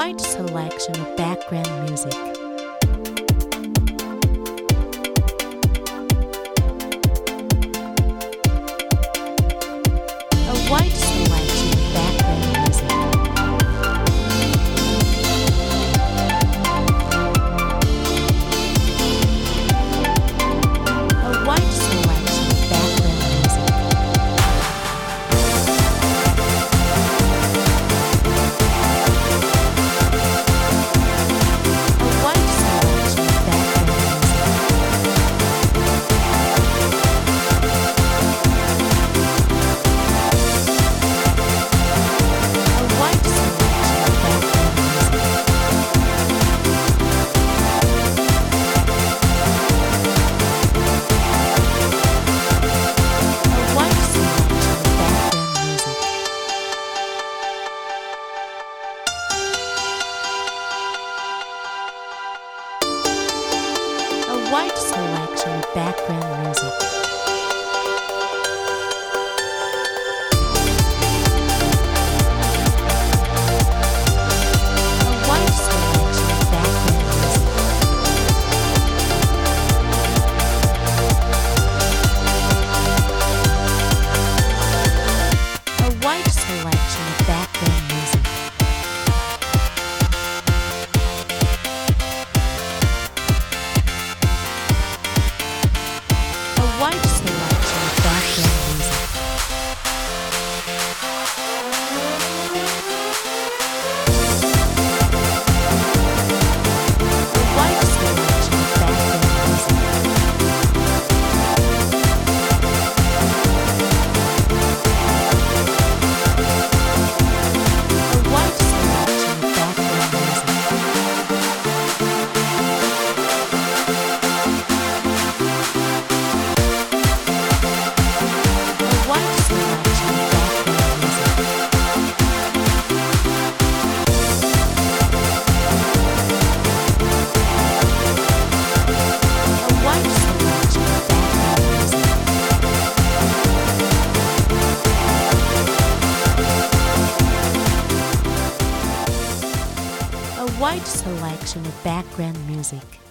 wide selection of background music. A wide selection of background music. A wide selection of background music. A wide selection of background music. A wide selection of background music. A wide selection of background music. A wide selection of background music. A wide selection of background music. A wide selection of background music. A wide selection of background music. A wide selection of background music. A wide selection of background music.